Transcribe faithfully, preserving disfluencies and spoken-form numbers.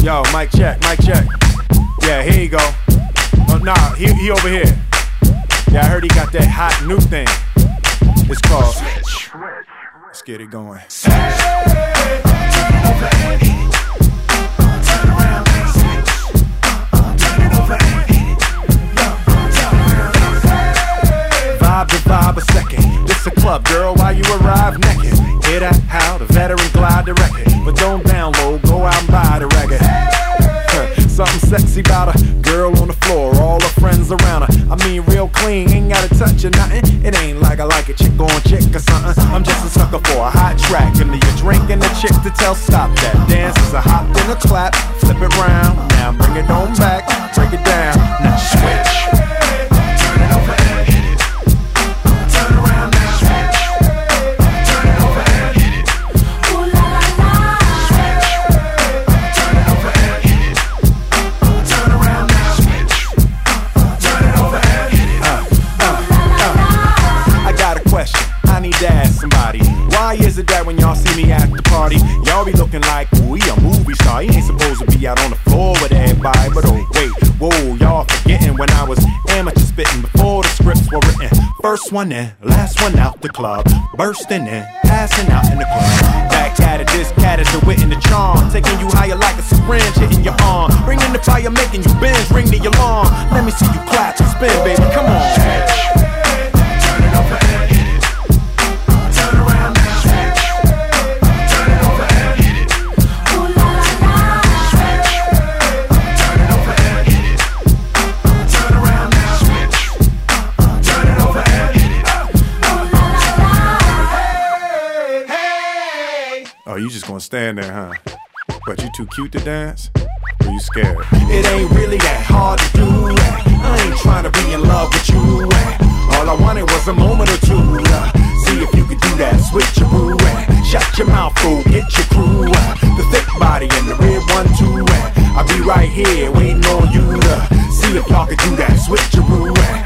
Yo, mic check, mic check. Yeah, here you go. Oh, nah, he, he over here. Yeah, I heard he got that hot new thing. It's called Switch. Let's get it going. Hey, turn it over and hit it. Turn around and switch. Turn it over and hit it. Turn around and switch. Vibe to vibe a second. This a club, girl, while you arrive naked. Hear that? How the veteran glide the record. But don't download, go out and buy the record. Something sexy about a girl on the floor, all her friends around her. I mean real clean, ain't gotta touch or nothing. It ain't like I like a chick on chick or something. I'm just a sucker for a hot track. Give me a drink and a chick to tell stop that. Dance is a hop and a clap, flip it round. Now bring it on back, break it down. Now switch. Turn it over and hit it. Turn around now. Switch. Turn it over and hit it. Ooh la la la. Switch. Turn it over and hit it. Turn around now. Switch. Turn it over and hit it. Uh, uh, uh. I got a question. I need to ask somebody. Why is it that when y'all see me at the party, y'all be looking like, ooh, he a movie star? He ain't supposed to be out on the floor with everybody. But oh, wait, whoa, y'all forgetting when I was amateur spitting before the scripts were written. First one in, last one out the club. Bursting in, passing out in the club. Back at it, this cat is the wit and the charm. Taking you higher like a syringe hitting your arm. Bringing the fire, making you bend, ring the alarm. Let me see you clap and spin, baby, come on. Turn it over and hit it. Turn around now. Switch. Turn it over and hit it. Ooh la la la. Switch. Turn it over and hit it. Turn around now. Switch. Turn it over and hit it. Ooh la la la. Hey, hey. Oh, you just gonna stand there, huh? But you too cute to dance? Or you scared? It ain't really that hard to do. I ain't trying to be in love with you. All I wanted was a moment or two. See if you could do that switcheroo. Shut your mouth, fool, get your crew. The thick body and the red one too. I'll be right here waiting on you to see if y'all could do that switcheroo.